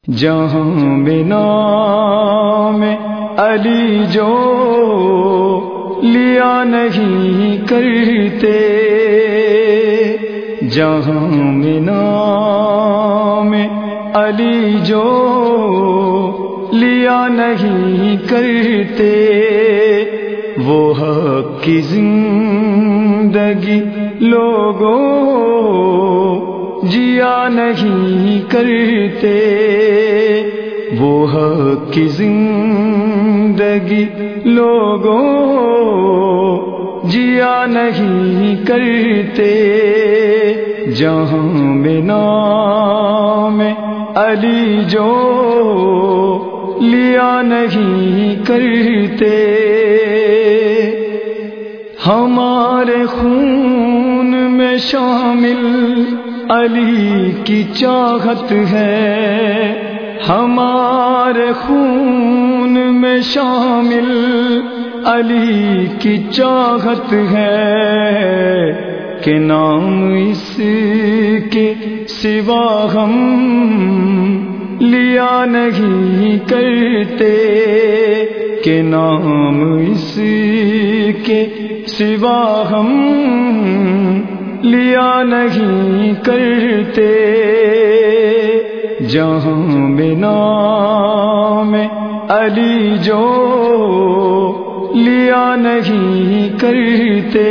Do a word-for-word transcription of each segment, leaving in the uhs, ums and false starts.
جہاں میں نام علی جو لیا نہیں کرتے، جہاں میں نام علی جو لیا نہیں کرتے، وہ حق کی زندگی لوگوں جیا نہیں کرتے، وہ حق کی زندگی لوگوں جیا نہیں کرتے، جہاں میں نام علی جو لیا نہیں کرتے۔ ہمارے خون میں شامل علی کی چاہت ہے، ہمارے خون میں شامل علی کی چاہت ہے، کہ نام اس کے سوا ہم لیا نہیں کرتے، کہ نام اس کے سوا ہم لیا نہیں کرتے، جہاں میں نام علی جو لیا نہیں کرتے،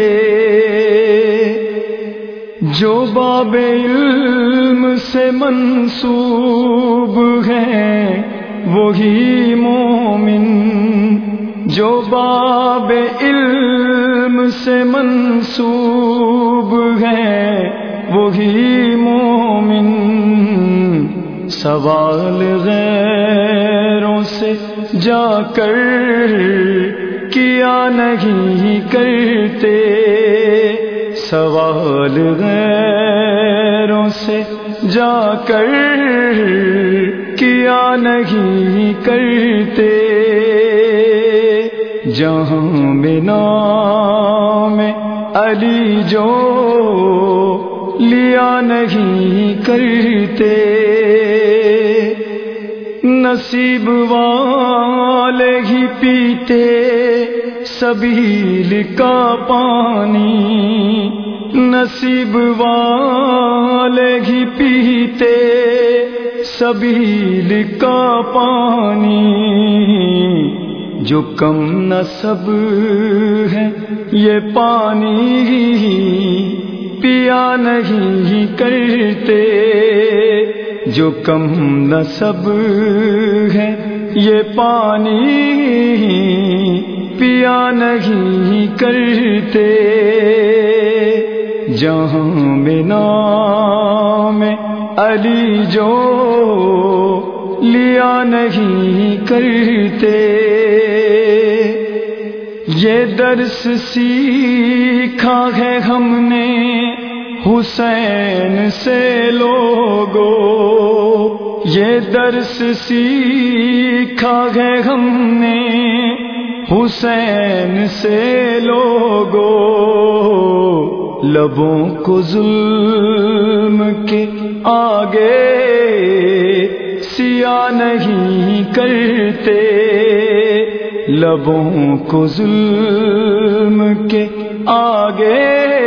جو باب علم سے منسوب ہیں وہی مومن، جو باب علم سے منسوب ہیں وہی مومن، سوال غیروں سے جا کر کیا نہیں کرتے، سوال غیروں سے جا کر کیا نہیں کرتے، جہاں میں نام علی جو لیا نہیں کرتے، نصیب والے ہی پیتے سبیل کا پانی، نصیب والے ہی پیتے سبیل کا پانی، جو کم نصب ہے یہ پانی پیا نہیں کرتے، جو کم نصب ہے یہ پانی پیا نہیں کرتے، جہاں میں نام علی جو لیا نہیں کرتے، یہ درس سیکھا ہے ہم نے حسین سے لوگو، یہ درس سیکھا ہے ہم نے حسین سے لوگو، لبوں کو ظلم کے آگے سیا نہیں کرتے، لبوں کو ظلم کے آگے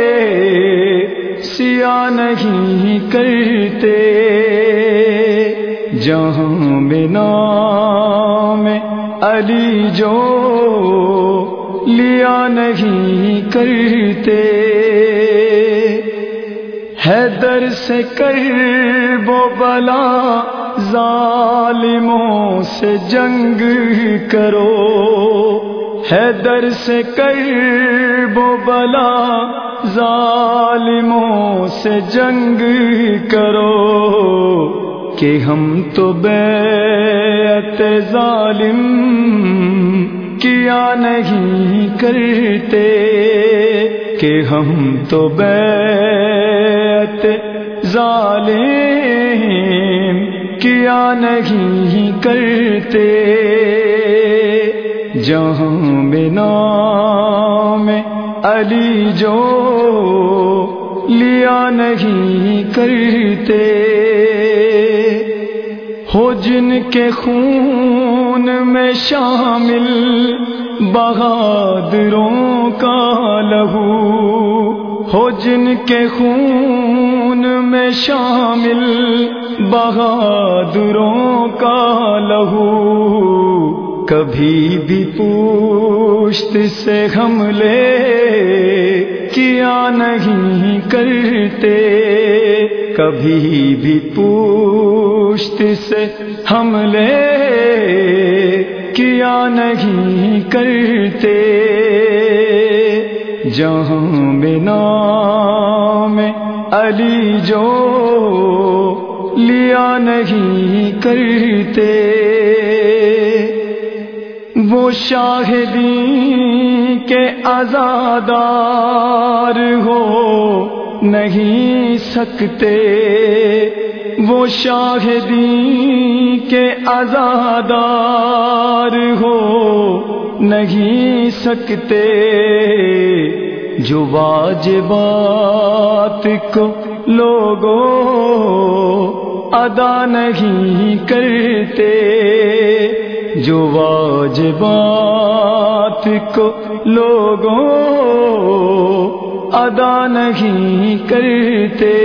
سیا نہیں کرتے، جہاں میں نام علی جو لیا نہیں کرتے، حیدر سے کرب و بلا ظالموں سے جنگ کرو، حیدر سے کرب و بلا ظالموں سے جنگ کرو، کہ ہم تو بیعت ظالم کیا نہیں کرتے، کہ ہم تو بیعت ظالم کیا نہیں کرتے، جہاں میں نام علی جو لیا نہیں کرتے، ہو جن کے خون میں شامل بہادروں کا لہو، ہو جن کے خون میں شامل بہادروں کا لہو، کبھی بھی پشت سے حملے کیا نہیں کرتے، کبھی بھی پشت سے حملے کیا نہیں کرتے، جہاں میں نام علی جو لیا نہیں کرتے، وہ شاہدین کے عزادار ہو نہیں سکتے، وہ شاہدین کے عزادار ہو نہیں سکتے، جو واجبات کو لوگوں ادا نہیں کرتے، جو واجبات کو لوگوں ادا نہیں کرتے،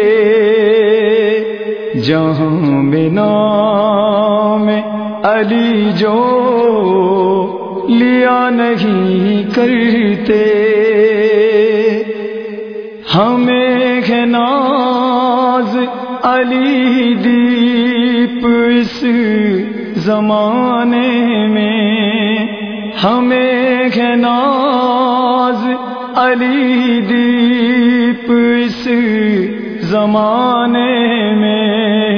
جہاں میں نام علی جو لیا نہیں کرتے، ہمیں ہے ناز علی دیپ اس زمانے میں، ہمیں ہے ناز علی دیپ اس زمانے میں،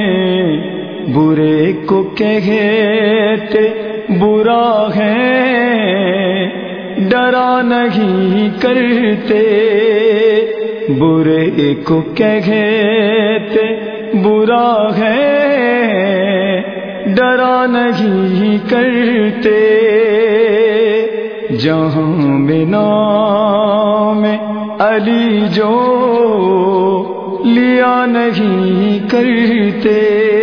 برے کو کہتے برا ہے ڈرا نہیں کرتے، برے کو کہتے برا ہے ڈرا نہیں کرتے، جہاں میں نام علی جو لیا نہیں کرتے۔